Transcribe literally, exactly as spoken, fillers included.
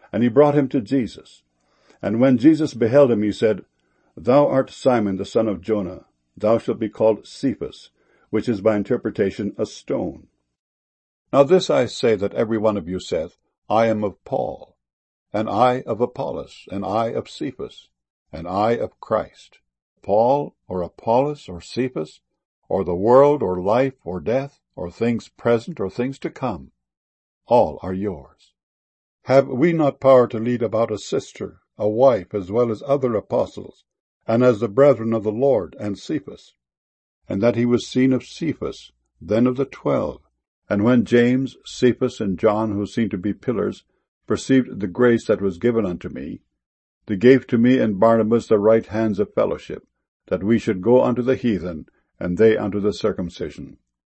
And he brought him to Jesus. And when Jesus beheld him, he said, Thou art Simon the son of Jonah. Thou shalt be called Cephas, which is by interpretation a stone. Now this I say, that every one of you saith, I am of Paul, and I of Apollos, and I of Cephas, and I of Christ. Paul, or Apollos, or Cephas, or the world, or life, or death, or things present, or things to come, all are yours. Have we not power to lead about a sister, a wife, as well as other apostles, and as the brethren of the Lord, and Cephas? And that he was seen of Cephas, then of the twelve. And when James, Cephas, and John, who seemed to be pillars, perceived the grace that was given unto me, they gave to me and Barnabas the right hands of fellowship, that we should go unto the heathen, and they unto the circumcision.